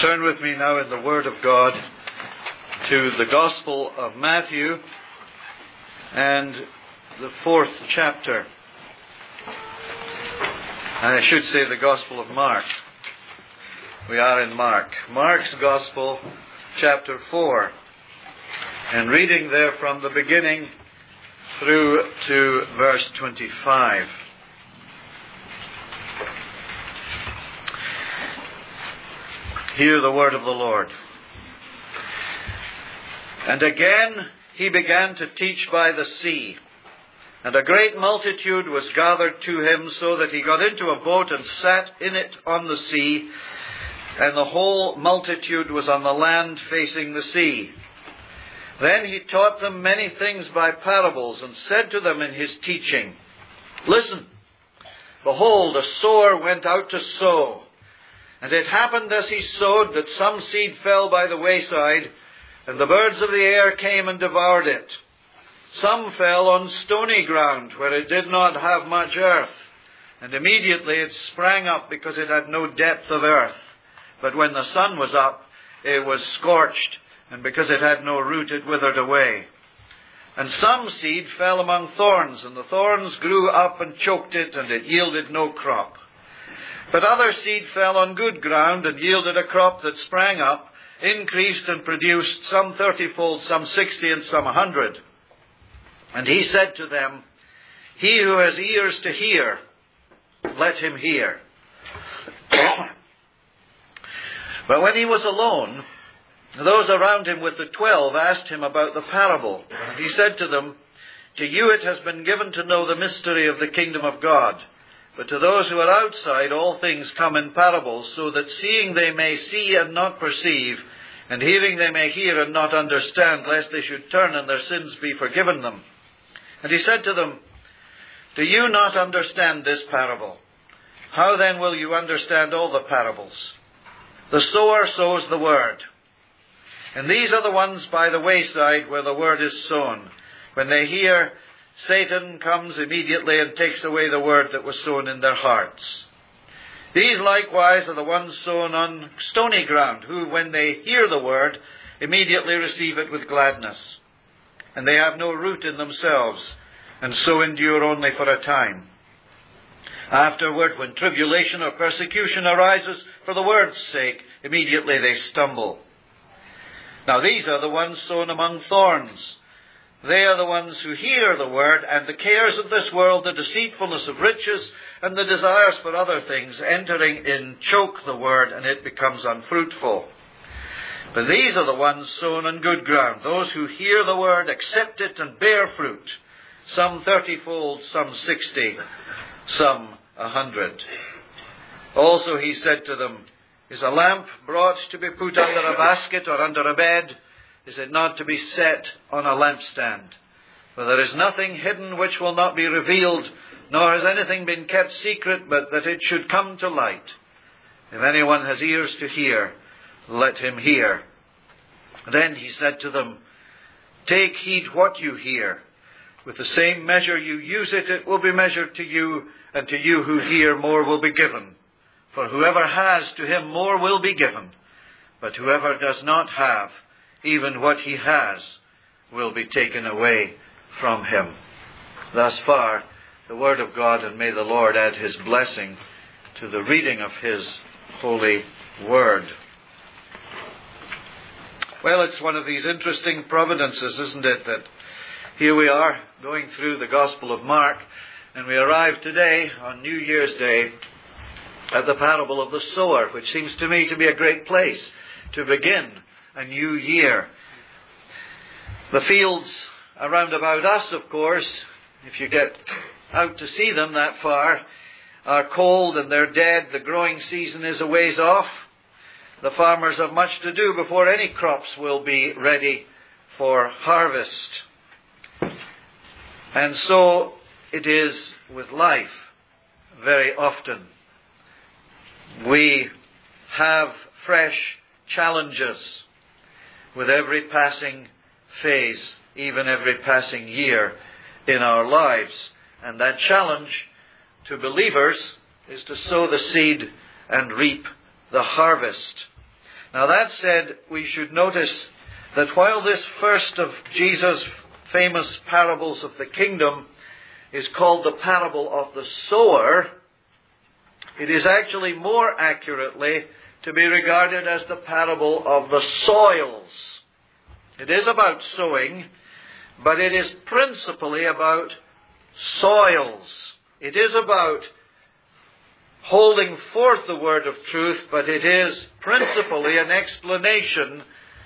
Turn with me now in the Word of God to the Gospel of Matthew and the 4th chapter. I should say the Gospel of Mark. We are in Mark. Mark's Gospel, chapter 4. And reading there from the beginning through to verse 25. Hear the word of the Lord. And again he began to teach by the sea, and a great multitude was gathered to him, so that he got into a boat and sat in it on the sea, and the whole multitude was on the land facing the sea. Then he taught them many things by parables, and said to them in his teaching, Listen, behold, a sower went out to sow. And it happened as he sowed that some seed fell by the wayside, and the birds of the air came and devoured it. Some fell on stony ground, where it did not have much earth, and immediately it sprang up, because it had no depth of earth. But when the sun was up, it was scorched, and because it had no root, it withered away. And some seed fell among thorns, and the thorns grew up and choked it, and it yielded no crop. But other seed fell on good ground, and yielded a crop that sprang up, increased, and produced some 30-fold, some 60, and some 100. And he said to them, He who has ears to hear, let him hear. But when he was alone, those around him with the 12 asked him about the parable. And he said to them, To you it has been given to know the mystery of the kingdom of God. But to those who are outside, all things come in parables, so that seeing they may see and not perceive, and hearing they may hear and not understand, lest they should turn and their sins be forgiven them. And he said to them, Do you not understand this parable? How then will you understand all the parables? The sower sows the word. And these are the ones by the wayside where the word is sown. When they hear, Satan comes immediately and takes away the word that was sown in their hearts. These likewise are the ones sown on stony ground, who, when they hear the word, immediately receive it with gladness. And they have no root in themselves, and so endure only for a time. Afterward, when tribulation or persecution arises for the word's sake, immediately they stumble. Now these are the ones sown among thorns. They are the ones who hear the word, and the cares of this world, the deceitfulness of riches, and the desires for other things, entering in, choke the word, and it becomes unfruitful. But these are the ones sown on good ground, those who hear the word, accept it, and bear fruit, some 30-fold, some 60, some 100. Also he said to them, Is a lamp brought to be put under a basket or under a bed? Is it not to be set on a lampstand? For there is nothing hidden which will not be revealed, nor has anything been kept secret, but that it should come to light. If anyone has ears to hear, let him hear. Then he said to them, Take heed what you hear. With the same measure you use it, it will be measured to you, and to you who hear more will be given. For whoever has, to him more will be given. But whoever does not have, even what he has will be taken away from him. Thus far, the word of God, and may the Lord add his blessing to the reading of his holy word. Well, it's one of these interesting providences, isn't it, that here we are going through the Gospel of Mark, and we arrive today on New Year's Day at the parable of the sower, which seems to me to be a great place to begin a new year. The fields around about us, of course, if you get out to see them that far, are cold and they're dead. The growing season is a ways off. The farmers have much to do before any crops will be ready for harvest. And so it is with life very often. We have fresh challenges with every passing phase, even every passing year in our lives. And that challenge to believers is to sow the seed and reap the harvest. Now that said, we should notice that while this first of Jesus' famous parables of the kingdom is called the parable of the sower, it is actually more accurately to be regarded as the parable of the soils. It is about sowing, but it is principally about soils. It is about holding forth the word of truth, but it is principally an explanation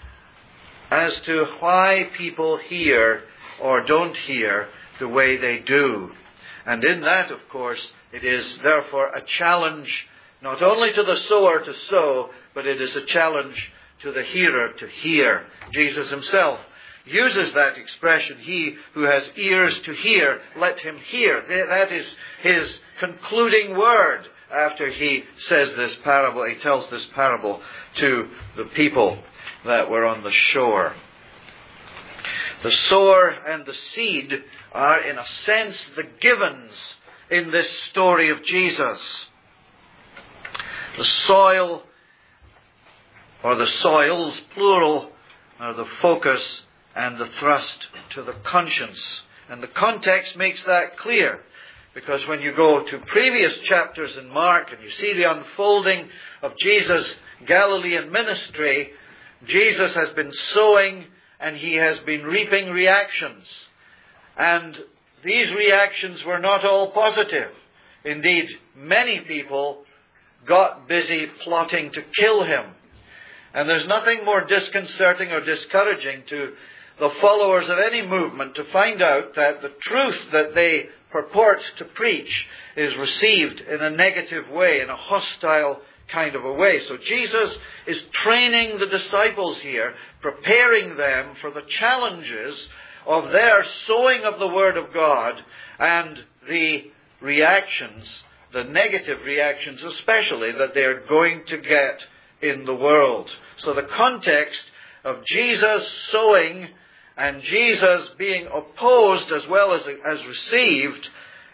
as to why people hear or don't hear the way they do. And in that, of course, it is therefore a challenge not only to the sower to sow, but it is a challenge to the hearer to hear. Jesus himself uses that expression, he who has ears to hear, let him hear. That is his concluding word after he says this parable, he tells this parable to the people that were on the shore. The sower and the seed are, in a sense, the givens in this story of Jesus. The soil, or the soils, plural, are the focus and the thrust to the conscience. And the context makes that clear. Because when you go to previous chapters in Mark and you see the unfolding of Jesus' Galilean ministry, Jesus has been sowing and he has been reaping reactions. And these reactions were not all positive. Indeed, many people got busy plotting to kill him. And there's nothing more disconcerting or discouraging to the followers of any movement to find out that the truth that they purport to preach is received in a negative way, in a hostile kind of a way. So Jesus is training the disciples here, preparing them for the challenges of their sowing of the Word of God and the reactions, the negative reactions especially, that they're going to get in the world. So the context of Jesus sowing and Jesus being opposed as well as received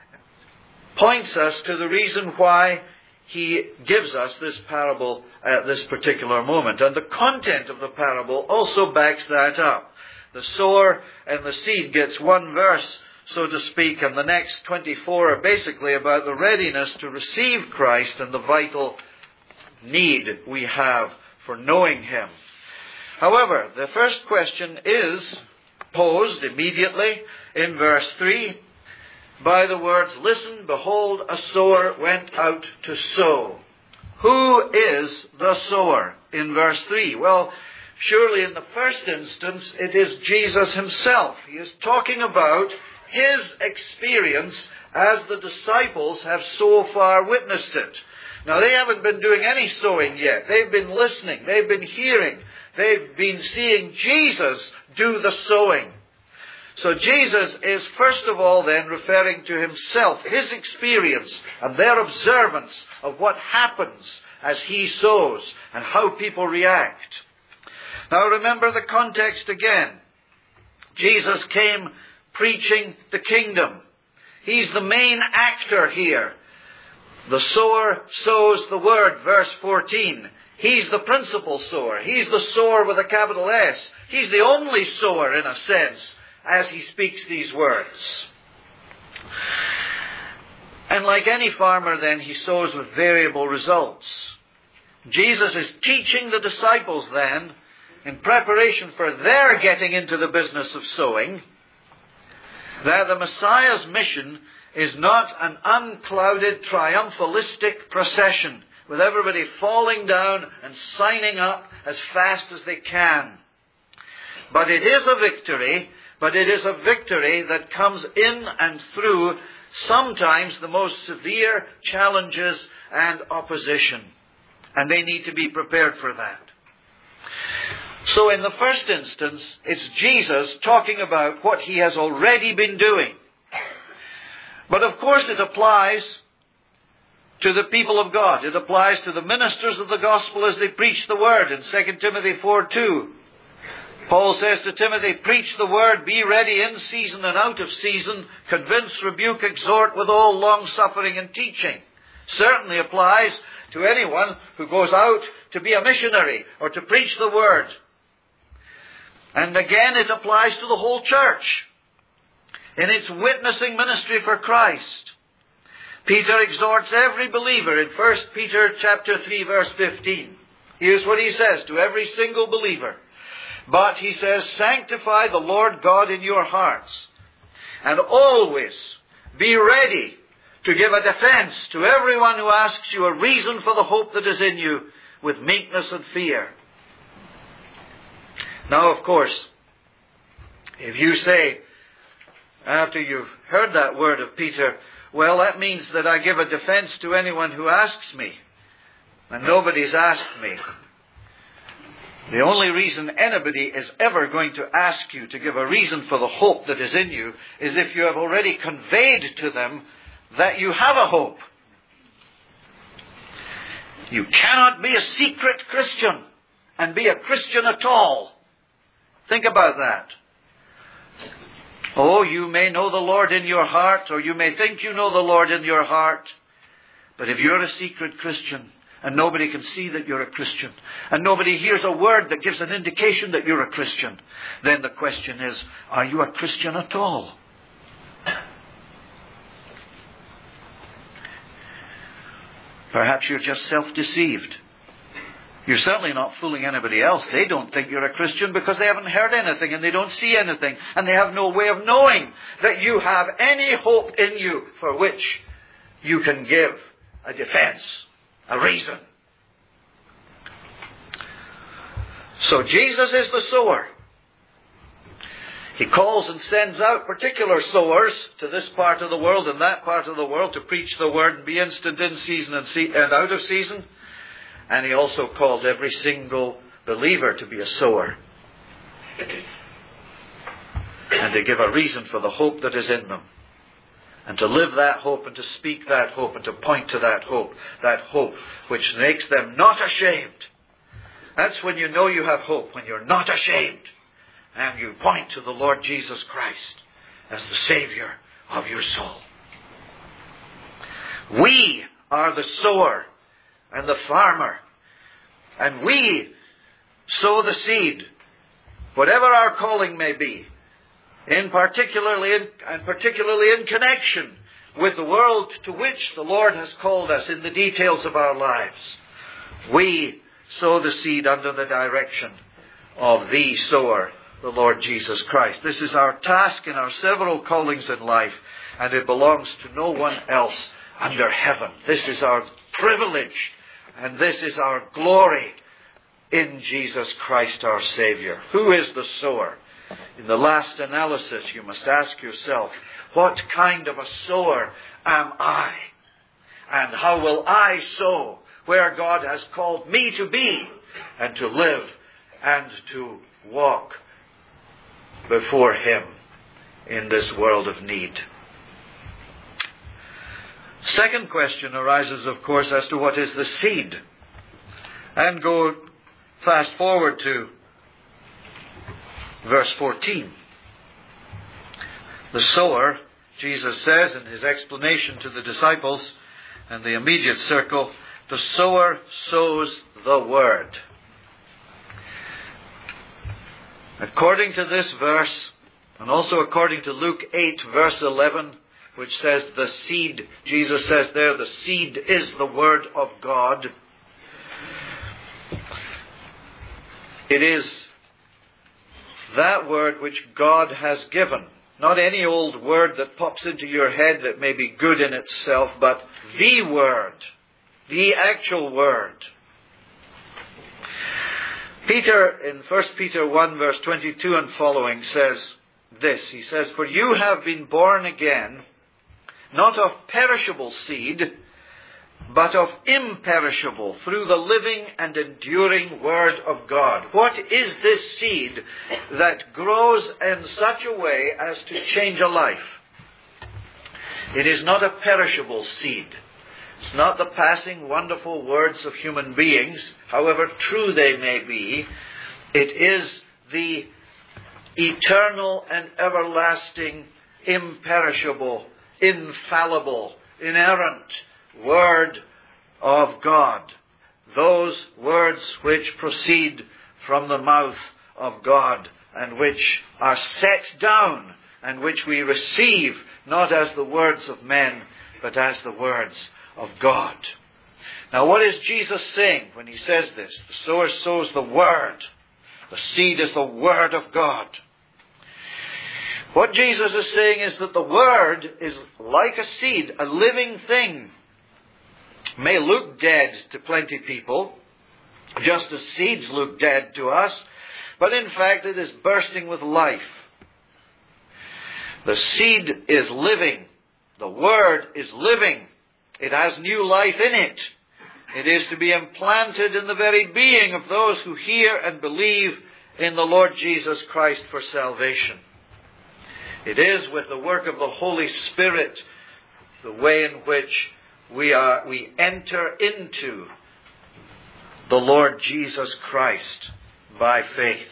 points us to the reason why he gives us this parable at this particular moment. And the content of the parable also backs that up. The sower and the seed gets one verse, so to speak, and the next 24 are basically about the readiness to receive Christ and the vital need we have for knowing him. However, the first question is posed immediately in verse 3 by the words, "Listen, behold, a sower went out to sow." Who is the sower in verse 3? Well, surely in the first instance it is Jesus himself. He is talking about his experience as the disciples have so far witnessed it. Now, they haven't been doing any sowing yet. They've been listening. They've been hearing. They've been seeing Jesus do the sowing. So Jesus is first of all then referring to himself, his experience and their observance of what happens as he sows and how people react. Now remember the context again. Jesus came preaching the kingdom. He's the main actor here. The sower sows the word, verse 14. He's the principal sower. He's the sower with a capital S. He's the only sower, in a sense, as he speaks these words. And like any farmer, then, he sows with variable results. Jesus is teaching the disciples, then, in preparation for their getting into the business of sowing, that the Messiah's mission is not an unclouded, triumphalistic procession with everybody falling down and signing up as fast as they can. But it is a victory, that comes in and through sometimes the most severe challenges and opposition. And they need to be prepared for that. So in the first instance, it's Jesus talking about what he has already been doing. But of course it applies to the people of God. It applies to the ministers of the gospel as they preach the word in 2 Timothy 4:2. Paul says to Timothy, "Preach the word, be ready in season and out of season, convince, rebuke, exhort with all long suffering and teaching." Certainly applies to anyone who goes out to be a missionary or to preach the Word. And again, it applies to the whole church in its witnessing ministry for Christ. Peter exhorts every believer in 1 Peter chapter 3 verse 15. Here's what he says to every single believer. But he says, sanctify the Lord God in your hearts, and always be ready to give a defense to everyone who asks you a reason for the hope that is in you with meekness and fear. Now, of course, if you say, after you've heard that word of Peter, well, that means that I give a defense to anyone who asks me, and nobody's asked me. The only reason anybody is ever going to ask you to give a reason for the hope that is in you is if you have already conveyed to them that you have a hope. You cannot be a secret Christian and be a Christian at all. Think about that. Oh, you may know the Lord in your heart, or you may think you know the Lord in your heart, but if you're a secret Christian, and nobody can see that you're a Christian, and nobody hears a word that gives an indication that you're a Christian, then the question is, are you a Christian at all? Perhaps you're just self-deceived. You're certainly not fooling anybody else. They don't think you're a Christian because they haven't heard anything and they don't see anything, and they have no way of knowing that you have any hope in you for which you can give a defense, a reason. So Jesus is the sower. He calls and sends out particular sowers to this part of the world and that part of the world to preach the Word and be instant in season and out of season. And He also calls every single believer to be a sower and to give a reason for the hope that is in them, and to live that hope and to speak that hope and to point to that hope which makes them not ashamed. That's when you know you have hope, when you're not ashamed and you point to the Lord Jesus Christ as the Savior of your soul. We are the sower and the farmer, and we sow the seed, whatever our calling may be, particularly in connection with the world to which the Lord has called us in the details of our lives. We sow the seed under the direction of the sower, the Lord Jesus Christ. This is our task in our several callings in life, and it belongs to no one else under heaven. This is our privilege, and this is our glory in Jesus Christ our Savior. Who is the sower? In the last analysis, you must ask yourself, what kind of a sower am I? And how will I sow where God has called me to be and to live and to walk before Him in this world of need? Second question arises, of course, as to what is the seed. And go fast forward to verse 14. The sower, Jesus says in His explanation to the disciples and the immediate circle, the sower sows the word. According to this verse, and also according to Luke 8 verse 11, which says the seed, Jesus says there, the seed is the word of God. It is that word which God has given. Not any old word that pops into your head that may be good in itself, but the word, the actual word. Peter, in 1 Peter 1 verse 22 and following, says this. He says, for you have been born again, not of perishable seed, but of imperishable, through the living and enduring Word of God. What is this seed that grows in such a way as to change a life? It is not a perishable seed. It's not the passing wonderful words of human beings, however true they may be. It is the eternal and everlasting, imperishable, infallible, inerrant Word of God. Those words which proceed from the mouth of God and which are set down and which we receive not as the words of men but as the words of God. Now what is Jesus saying when he says this? The sower sows the Word. The seed is the Word of God. What Jesus is saying is that the Word is like a seed, a living thing. May look dead to plenty people, just as seeds look dead to us, but in fact it is bursting with life. The seed is living. The Word is living. It has new life in it. It is to be implanted in the very being of those who hear and believe in the Lord Jesus Christ for salvation. It is with the work of the Holy Spirit the way in which we enter into the Lord Jesus Christ by faith.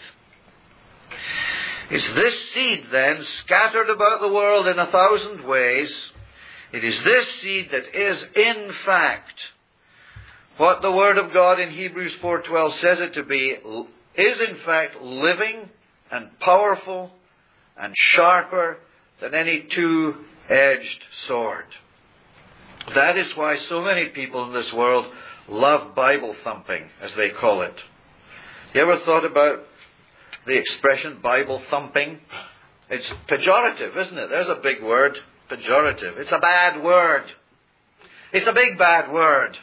It's this seed then, scattered about the world in 1,000 ways. It is this seed that is in fact what the Word of God in Hebrews 4:12 says it to be, is in fact living and powerful and sharper than any two-edged sword. That is why so many people in this world love Bible thumping, as they call it. You ever thought about the expression Bible thumping? It's pejorative, isn't it? There's a big word, pejorative. It's a bad word. It's a big bad word.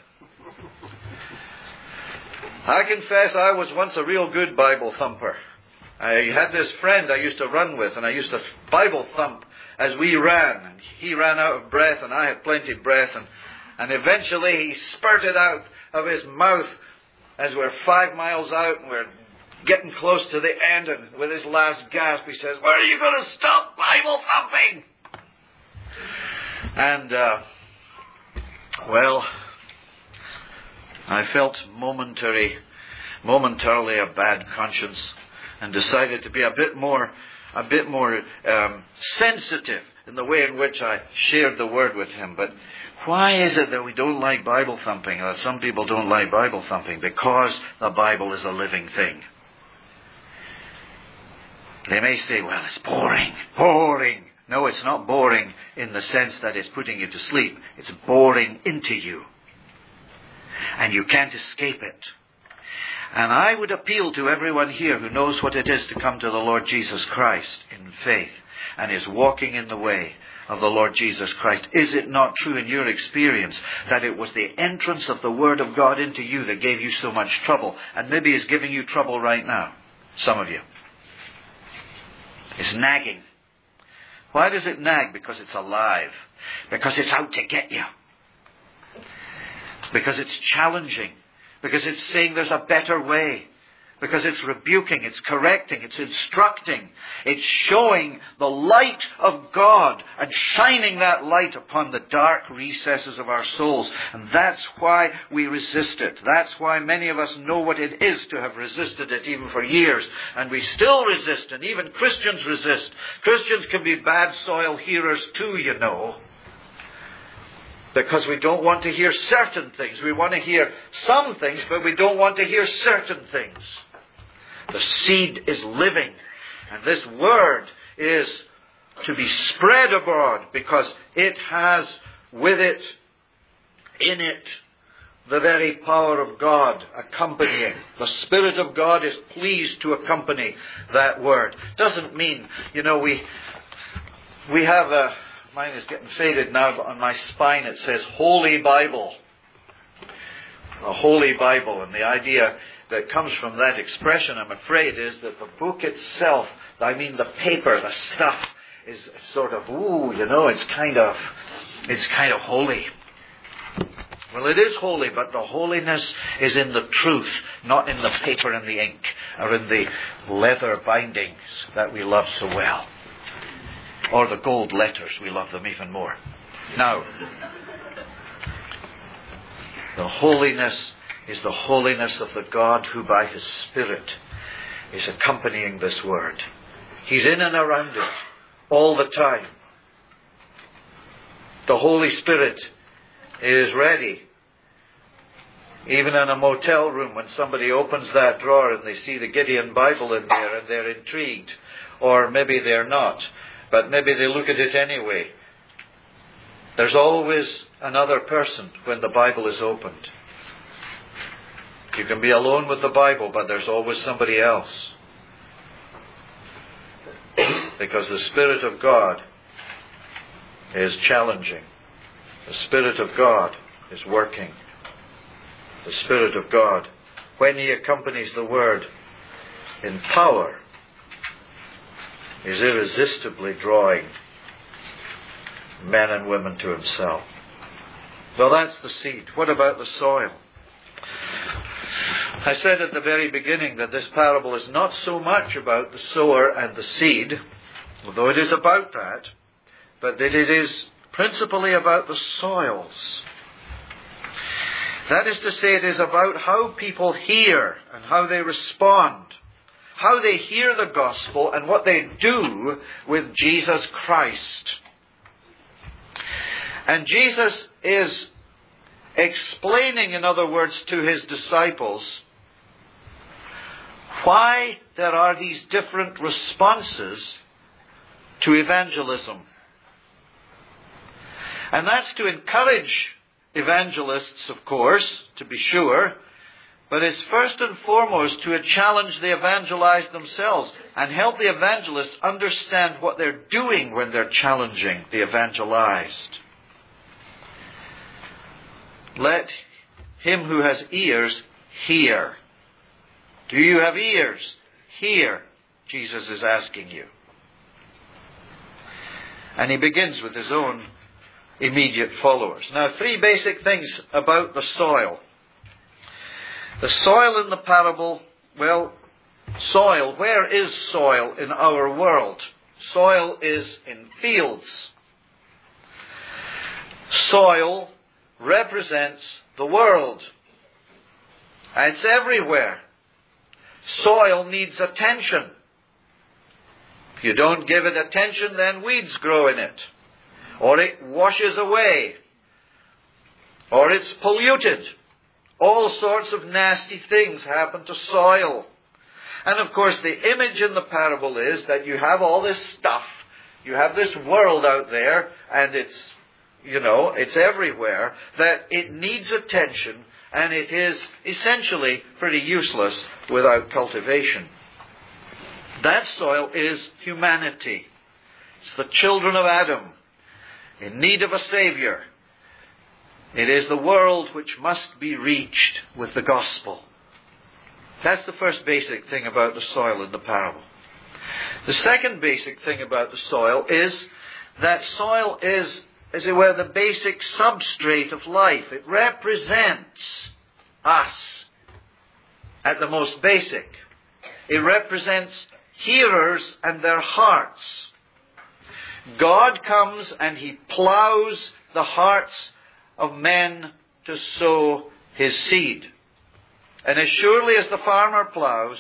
I confess I was once a real good Bible thumper. I had this friend I used to run with, and I used to Bible thump as we ran. And he ran out of breath, and I had plenty of breath. And eventually he spurted out of his mouth as we're 5 miles out, and we're getting close to the end. And with his last gasp, he says, "When are you going to stop Bible thumping?" And, I felt momentarily a bad conscience, and decided to be a bit more sensitive in the way in which I shared the Word with him. But why is it that we don't like Bible thumping? That some people don't like Bible thumping? Because the Bible is a living thing. They may say, "Well, it's boring." No, it's not boring in the sense that it's putting you to sleep. It's boring into you. And you can't escape it. And I would appeal to everyone here who knows what it is to come to the Lord Jesus Christ in faith and is walking in the way of the Lord Jesus Christ. Is it not true in your experience that it was the entrance of the Word of God into you that gave you so much trouble, and maybe is giving you trouble right now? Some of you. It's nagging. Why does it nag? Because it's alive. Because it's out to get you. Because it's challenging. Because it's saying there's a better way. Because it's rebuking, it's correcting, it's instructing. It's showing the light of God and shining that light upon the dark recesses of our souls. And that's why we resist it. That's why many of us know what it is to have resisted it even for years. And we still resist, and even Christians resist. Christians can be bad soil hearers too, you know. Because we don't want to hear certain things. We want to hear some things, but we don't want to hear certain things. The seed is living. And this Word is to be spread abroad because it has with it, in it, the very power of God accompanying. The Spirit of God is pleased to accompany that Word. Doesn't mean, we have a... Mine is getting faded now, but on my spine it says Holy Bible. A Holy Bible. And the idea that comes from that expression, I'm afraid, is that the book itself, the paper, the stuff, is sort of, it's kind of holy. Well, it is holy, but the holiness is in the truth, not in the paper and the ink, or in the leather bindings that we love so well. Or the gold letters, we love them even more. Now, the holiness is the holiness of the God who by His Spirit is accompanying this Word. He's in and around it all the time. The Holy Spirit is ready. Even in a motel room, when somebody opens that drawer and they see the Gideon Bible in there and they're intrigued, or maybe they're not, but maybe they look at it anyway. There's always another person when the Bible is opened. You can be alone with the Bible, but there's always somebody else. Because the Spirit of God is challenging. The Spirit of God is working. The Spirit of God, when He accompanies the Word in power, is irresistibly drawing men and women to Himself. Well, that's the seed. What about the soil? I said at the very beginning that this parable is not so much about the sower and the seed, although it is about that, but that it is principally about the soils. That is to say, it is about how people hear and how they respond, how they hear the gospel and what they do with Jesus Christ. And Jesus is explaining, in other words, to His disciples why there are these different responses to evangelism. And that's to encourage evangelists, of course, to be sure, but it's first and foremost to challenge the evangelized themselves and help the evangelists understand what they're doing when they're challenging the evangelized. Let him who has ears hear. Do you have ears? Hear, Jesus is asking you. And He begins with His own immediate followers. Now, three basic things about the soil. The soil in the parable, well, soil, where is soil in our world? Soil is in fields. Soil represents the world. And it's everywhere. Soil needs attention. If you don't give it attention, then weeds grow in it. Or it washes away. Or it's polluted. All sorts of nasty things happen to soil. And of course, the image in the parable is that you have all this stuff. You have this world out there, and it's, it's everywhere, that it needs attention, and it is essentially pretty useless without cultivation. That soil is humanity. It's the children of Adam, in need of a Savior. It is the world which must be reached with the gospel. That's the first basic thing about the soil in the parable. The second basic thing about the soil is that soil is, as it were, the basic substrate of life. It represents us at the most basic. It represents hearers and their hearts. God comes and He plows the hearts of men to sow His seed. And as surely as the farmer plows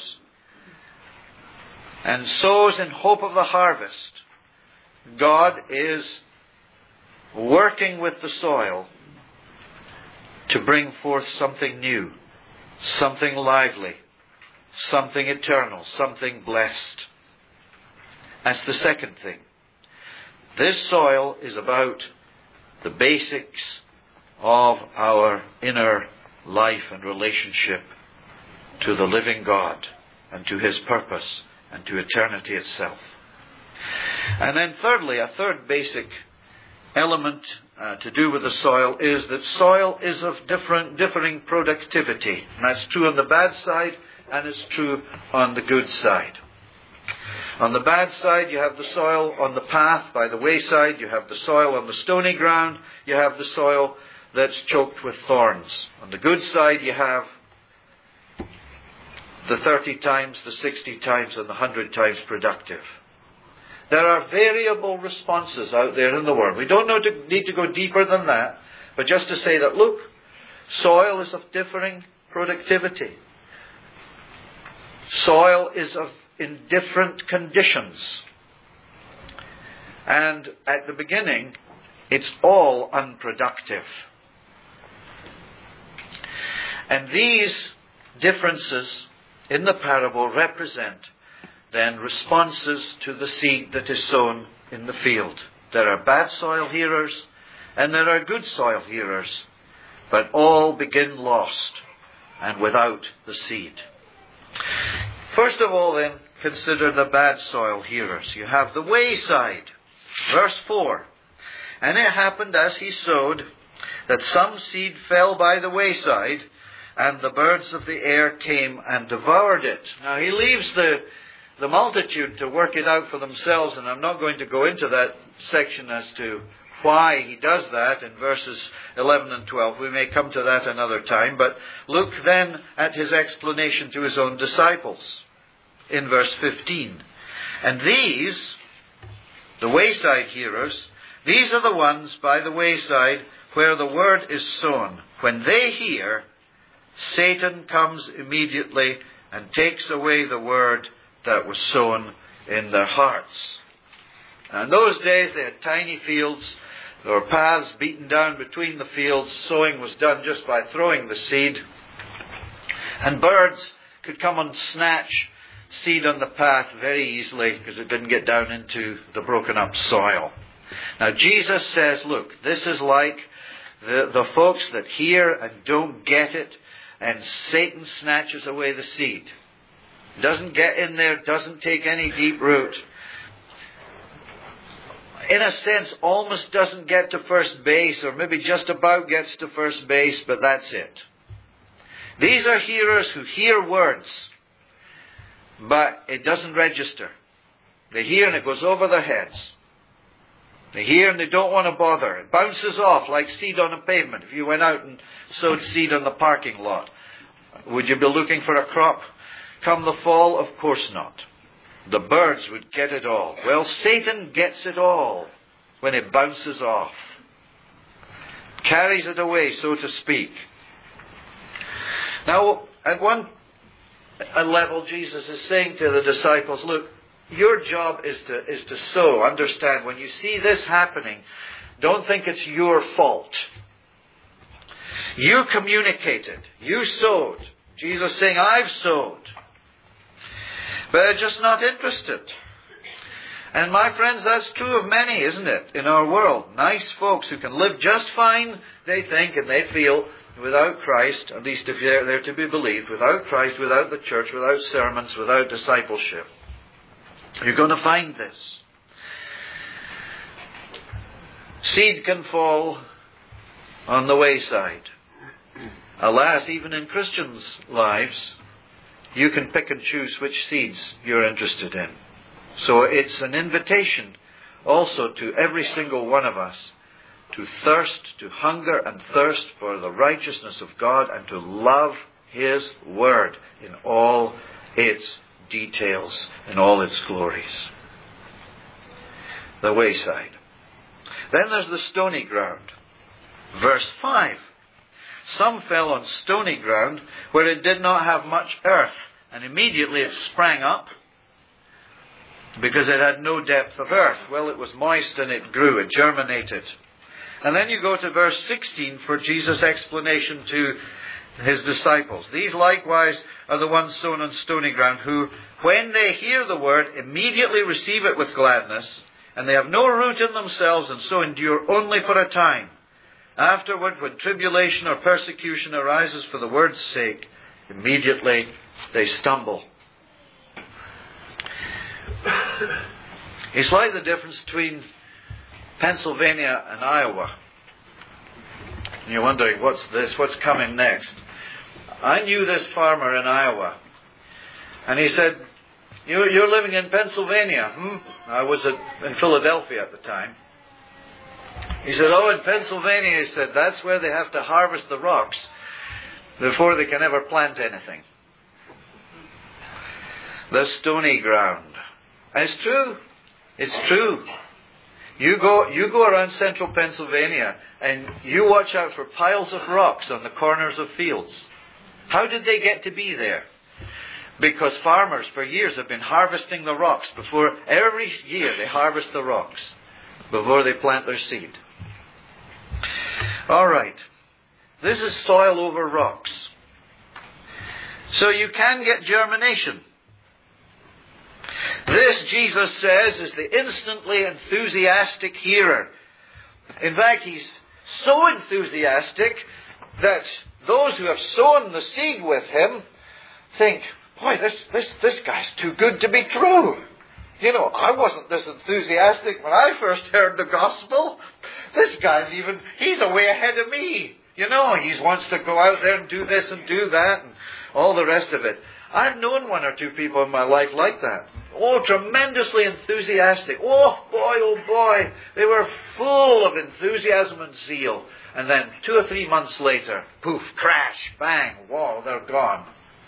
and sows in hope of the harvest, God is working with the soil to bring forth something new, something lively, something eternal, something blessed. That's the second thing. This soil is about the basics of our inner life and relationship to the living God and to His purpose and to eternity itself. And then thirdly, a third basic element to do with the soil is that soil is of differing productivity. And that's true on the bad side, and it's true on the good side. On the bad side, you have the soil on the path by the wayside. You have the soil on the stony ground. You have the soil that's choked with thorns. On the good side, you have the 30 times, the 60 times, and the 100 times productive. There are variable responses out there in the world. We don't need to go deeper than that, but just to say that, look, soil is of differing productivity. Soil is in different conditions. And at the beginning, it's all unproductive. And these differences in the parable represent then responses to the seed that is sown in the field. There are bad soil hearers and there are good soil hearers, but all begin lost and without the seed. First of all then, consider the bad soil hearers. You have the wayside. Verse 4. And it happened as he sowed that some seed fell by the wayside, and the birds of the air came and devoured it. Now he leaves the multitude to work it out for themselves, and I'm not going to go into that section as to why he does that in verses 11 and 12. We may come to that another time, but look then at his explanation to his own disciples in verse 15. And these, the wayside hearers, these are the ones by the wayside where the word is sown. When they hear, Satan comes immediately and takes away the word that was sown in their hearts. Now, in those days they had tiny fields. There were paths beaten down between the fields. Sowing was done just by throwing the seed. And birds could come and snatch seed on the path very easily because it didn't get down into the broken up soil. Now Jesus says, look, this is like the folks that hear and don't get it, and Satan snatches away the seed. Doesn't get in there, doesn't take any deep root. In a sense, almost doesn't get to first base, or maybe just about gets to first base, but that's it. These are hearers who hear words, but it doesn't register. They hear and it goes over their heads. They hear and they don't want to bother. It bounces off like seed on a pavement. If you went out and sowed seed on the parking lot, would you be looking for a crop come the fall? Of course not. The birds would get it all. Well, Satan gets it all when it bounces off. Carries it away, so to speak. Now, at one level, Jesus is saying to the disciples, look, your job is to sow. Understand, when you see this happening, don't think it's your fault. You communicated. You sowed. Jesus saying, I've sowed. But they're just not interested. And my friends, that's true of many, isn't it, in our world? Nice folks who can live just fine, they think and they feel, without Christ, at least if they're to be believed, without Christ, without the church, without sermons, without discipleship. You're going to find this. Seed can fall on the wayside. Alas, even in Christians' lives, you can pick and choose which seeds you're interested in. So it's an invitation also to every single one of us to thirst, to hunger and thirst for the righteousness of God and to love His Word in all its details, in all its glories. The wayside. Then there's the stony ground. Verse 5. Some fell on stony ground where it did not have much earth, and immediately it sprang up because it had no depth of earth. Well, it was moist and it grew, it germinated. And then you go to verse 16 for Jesus' explanation to His disciples. These likewise are the ones sown on stony ground who, when they hear the word, immediately receive it with gladness, and they have no root in themselves and so endure only for a time. Afterward, when tribulation or persecution arises for the word's sake, immediately they stumble. It's like the difference between Pennsylvania and Iowa. And you're wondering, what's this? What's coming next? I knew this farmer in Iowa. And he said, you're living in Pennsylvania. I was in Philadelphia at the time. He said, oh, in Pennsylvania, he said, that's where they have to harvest the rocks before they can ever plant anything. The stony ground. And it's true. It's true. You go around central Pennsylvania and you watch out for piles of rocks on the corners of fields. How did they get to be there? Because farmers for years have been harvesting the rocks before, every year they harvest the rocks before they plant their seed. All right. This is soil over rocks. So you can get germination. This, Jesus says, is the instantly enthusiastic hearer. In fact, he's so enthusiastic that those who have sown the seed with him think, boy, this guy's too good to be true. You know, I wasn't this enthusiastic when I first heard the gospel. This guy's he's a way ahead of me. You know, he wants to go out there and do this and do that and all the rest of it. I've known one or two people in my life like that. Oh, tremendously enthusiastic. Oh boy. They were full of enthusiasm and zeal. And then 2 or 3 months later, poof, crash, bang, whoa, they're gone.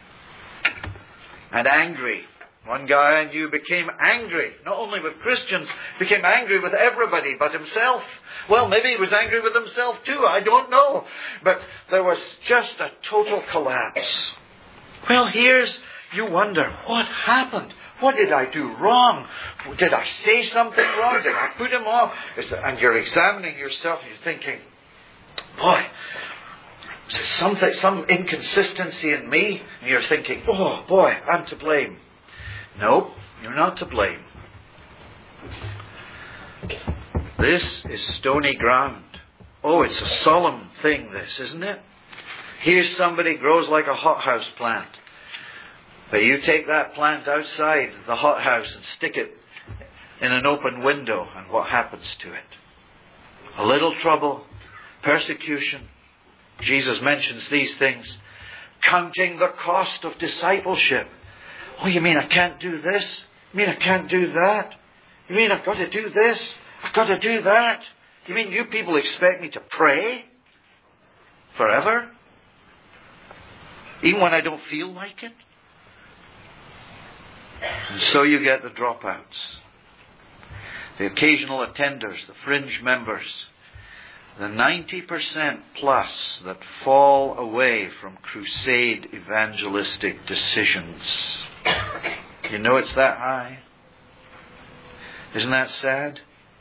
And angry. One guy I knew became angry, not only with Christians, became angry with everybody but himself. Well, maybe he was angry with himself too, I don't know. But there was just a total collapse. Well, you wonder, what happened? What did I do wrong? Did I say something wrong? Did I put him off? And you're examining yourself and you're thinking, boy, is there some inconsistency in me? And you're thinking, oh boy, I'm to blame. No, you're not to blame. This is stony ground. Oh, it's a solemn thing, this, isn't it? Here's somebody grows like a hothouse plant. But you take that plant outside the hothouse and stick it in an open window, and what happens to it? A little trouble, persecution. Jesus mentions these things. Counting the cost of discipleship. Oh, you mean I can't do this? You mean I can't do that? You mean I've got to do this? I've got to do that? You mean you people expect me to pray forever? Even when I don't feel like it? And so you get the dropouts. The occasional attenders, the fringe members. The 90% plus that fall away from crusade evangelistic decisions. You know it's that high? Isn't that sad?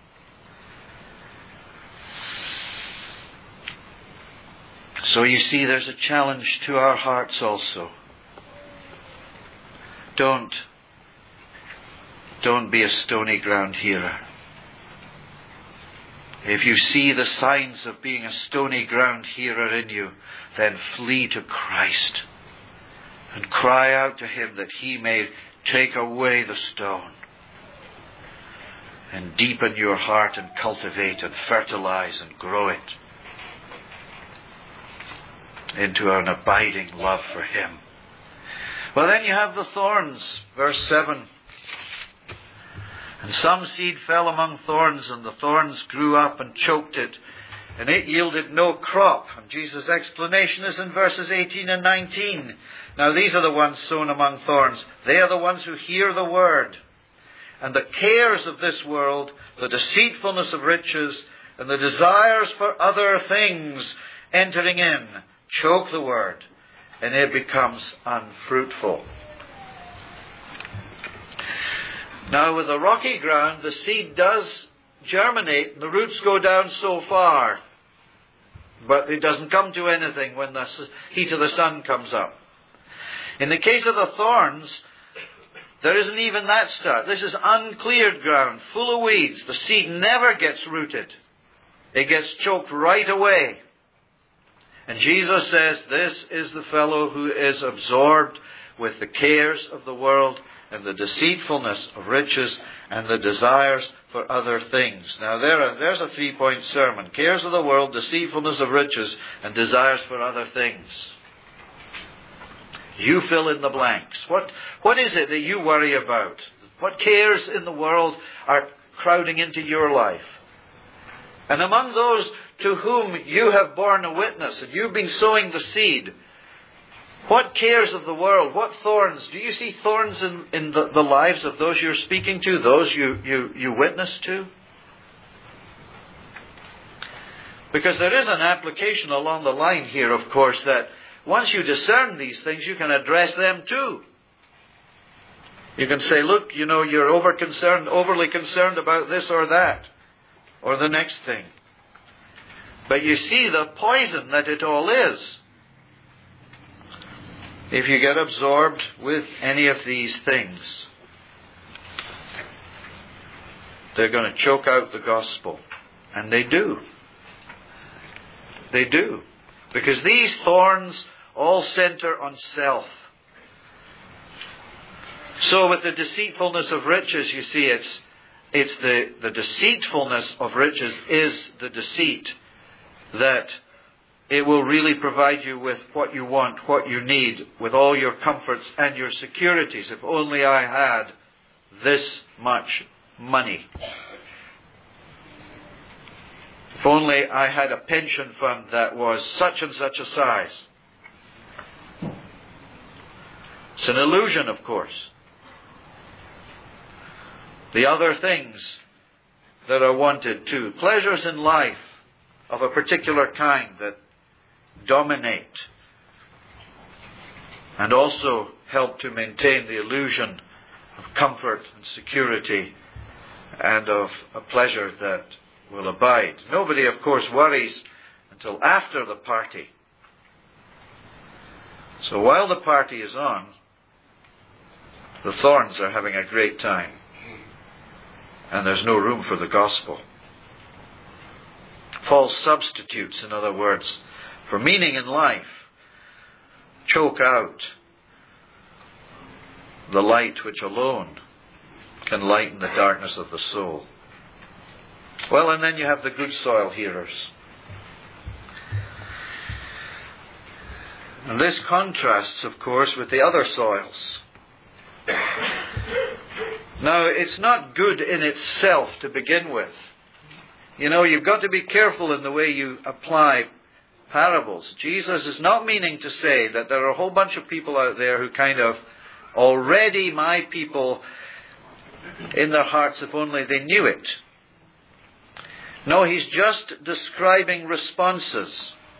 So you see, there's a challenge to our hearts also. Don't be a stony ground hearer. If you see the signs of being a stony ground hearer in you, then flee to Christ and cry out to Him that He may take away the stone and deepen your heart and cultivate and fertilize and grow it into an abiding love for Him. Well, then you have the thorns, verse 7. And some seed fell among thorns, and the thorns grew up and choked it, and it yielded no crop. And Jesus' explanation is in verses 18 and 19. Now these are the ones sown among thorns. They are the ones who hear the word. And the cares of this world, the deceitfulness of riches, and the desires for other things entering in, choke the word, and it becomes unfruitful. Now with the rocky ground, the seed does germinate, and the roots go down so far. But it doesn't come to anything when the heat of the sun comes up. In the case of the thorns, there isn't even that start. This is uncleared ground, full of weeds. The seed never gets rooted. It gets choked right away. And Jesus says, this is the fellow who is absorbed with the cares of the world and the deceitfulness of riches and the desires for other things. Now there's a 3-point sermon. Cares of the world, deceitfulness of riches, and desires for other things. You fill in the blanks. What is it that you worry about? What cares in the world are crowding into your life? And among those to whom you have borne a witness, and you've been sowing the seed, what cares of the world? What thorns? Do you see thorns in the lives of those you're speaking to, those you witness to? Because there is an application along the line here, of course, that once you discern these things, you can address them too. You can say, look, you're overly concerned about this or that, or the next thing. But you see the poison that it all is. if you get absorbed with any of these things, they're going to choke out the gospel. And they do. They do. Because these thorns all center on self. So with the deceitfulness of riches, you see, it's the deceitfulness of riches is the deceit that it will really provide you with what you want, what you need, with all your comforts and your securities. If only I had this much money. If only I had a pension fund that was such and such a size. It's an illusion, of course. The other things that are wanted too. Pleasures in life of a particular kind that dominate and also help to maintain the illusion of comfort and security and of a pleasure that will abide. Nobody, of course, worries until after the party. So while the party is on, the thorns are having a great time. And there's no room for the gospel. False substitutes, in other words, for meaning in life, choke out the light which alone can lighten the darkness of the soul. Well, and then you have the good soil hearers. And this contrasts, of course, with the other soils. Now, it's not good in itself to begin with. You know, you've got to be careful in the way you apply parables. Jesus is not meaning to say that there are a whole bunch of people out there who kind of already my people in their hearts if only they knew it. No, he's just describing responses.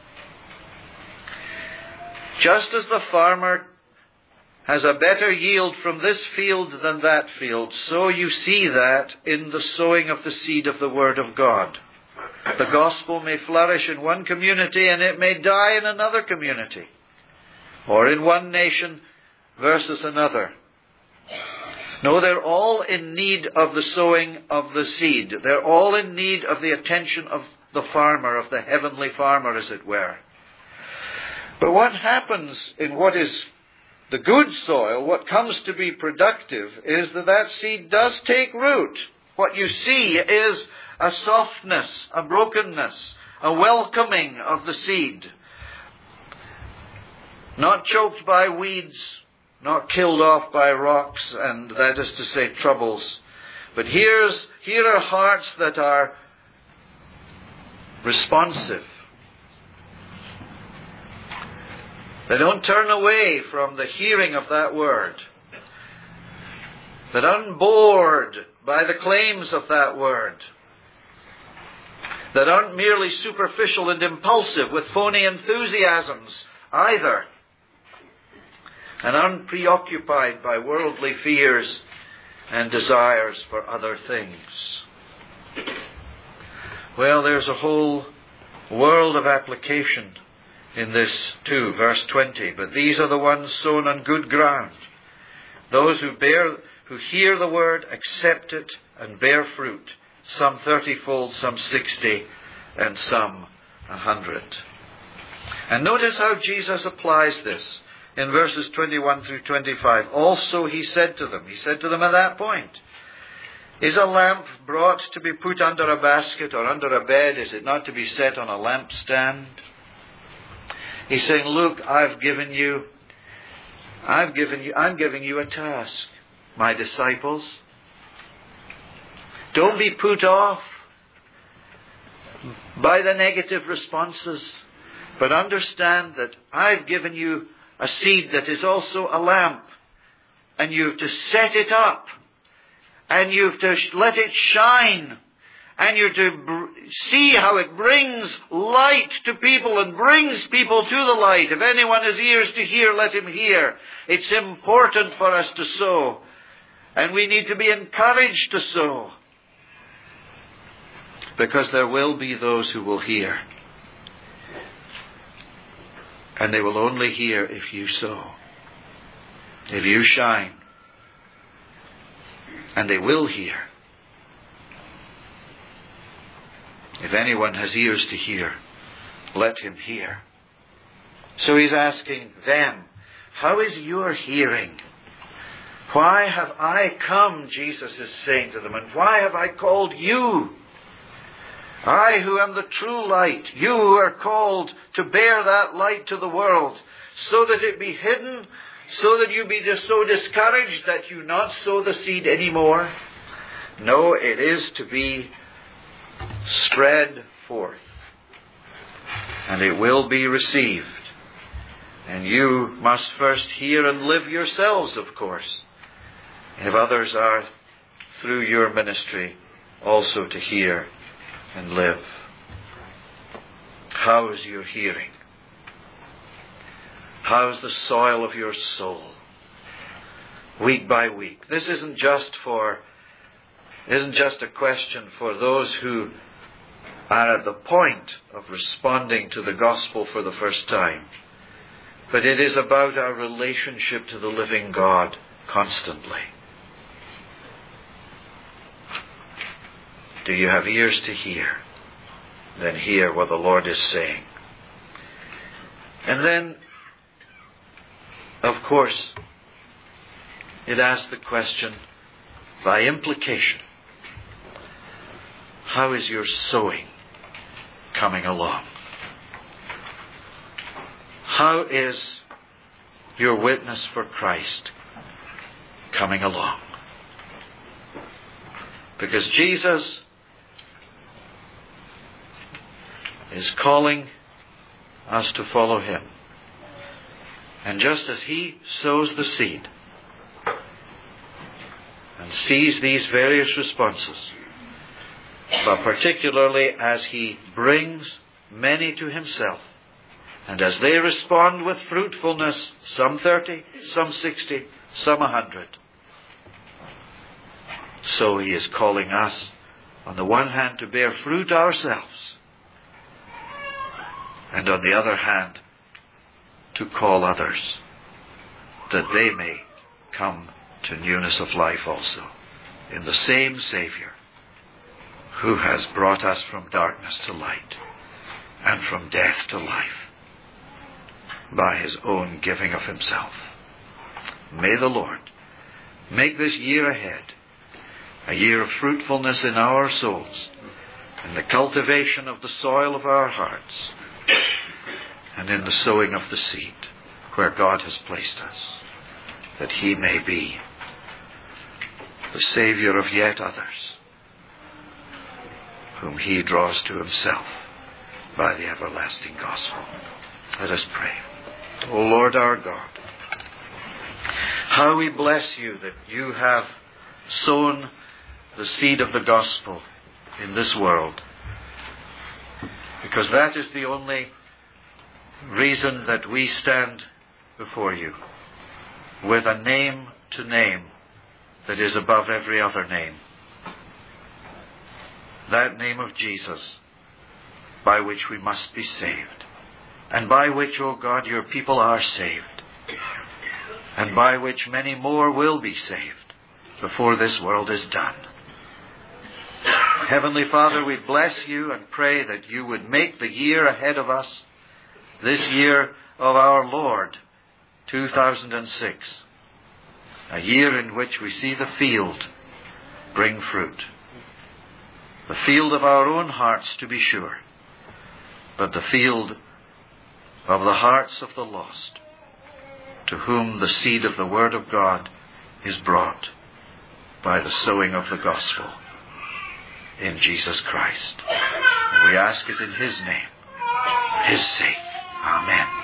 Just as the farmer has a better yield from this field than that field, so you see that in the sowing of the seed of the Word of God. The gospel may flourish in one community and it may die in another community, or in one nation versus another. No, they're all in need of the sowing of the seed. They're all in need of the attention of the farmer, of the heavenly farmer, as it were. But what happens in what is the good soil, what comes to be productive, is that seed does take root. What you see is a softness, a brokenness, a welcoming of the seed. Not choked by weeds, not killed off by rocks, and that is to say troubles. But here are hearts that are responsive. They don't turn away from the hearing of that word. That aren't bored by the claims of that word. That aren't merely superficial and impulsive with phony enthusiasms either. And unpreoccupied by worldly fears and desires for other things. Well, there's a whole world of application in this too, verse 20. But these are the ones sown on good ground. Those who hear the word, accept it, and bear fruit. Some 30-fold, some 60, and some 100. And notice how Jesus applies this in verses 21 through 25. Also he said to them at that point, is a lamp brought to be put under a basket or under a bed? Is it not to be set on a lampstand? He's saying, look, I'm giving you a task, my disciples. Don't be put off by the negative responses, but understand that I've given you a seed that is also a lamp, and you have to set it up, and you have to let it shine, and you're to see how it brings light to people and brings people to the light. If anyone has ears to hear, let him hear. It's important for us to sow, and we need to be encouraged to sow, because there will be those who will hear. And they will only hear if you sow. If you shine, and they will hear. If anyone has ears to hear, let him hear. So he's asking them, how is your hearing? Why have I come, Jesus is saying to them, and why have I called you? I who am the true light, you who are called to bear that light to the world, so that it be hidden, so that you be so discouraged that you not sow the seed anymore. No, it is to be spread forth, and it will be received. And you must first hear and live yourselves, of course, if others are, through your ministry, also to hear and live. How is your hearing? How is the soil of your soul? Week by week. This isn't just a question for those who are at the point of responding to the gospel for the first time. But it is about our relationship to the living God constantly. Do you have ears to hear? Then hear what the Lord is saying. And then, of course, it asks the question, by implication, how is your sowing coming along? How is your witness for Christ coming along? Because Jesus is calling us to follow Him. And just as He sows the seed and sees these various responses, but particularly as He brings many to Himself, and as they respond with fruitfulness, some 30, some 60, some 100, so He is calling us, on the one hand, to bear fruit ourselves, and on the other hand, to call others, that they may come to newness of life also, in the same Savior who has brought us from darkness to light and from death to life by His own giving of Himself. May the Lord make this year ahead a year of fruitfulness in our souls, in the cultivation of the soil of our hearts, and in the sowing of the seed where God has placed us, that He may be the Saviour of yet others, whom He draws to Himself by the everlasting gospel. Let us pray. O Lord our God, how we bless You that You have sown the seed of the gospel in this world, because that is the only reason that we stand before You with a name to name that is above every other name. That name of Jesus, by which we must be saved, and by which, O God, Your people are saved, and by which many more will be saved before this world is done. Heavenly Father, we bless You and pray that You would make the year ahead of us, this year of our Lord, 2006, a year in which we see the field bring fruit. The field of our own hearts, to be sure, but the field of the hearts of the lost, to whom the seed of the Word of God is brought by the sowing of the gospel in Jesus Christ. And we ask it in His name, His sake. Amen.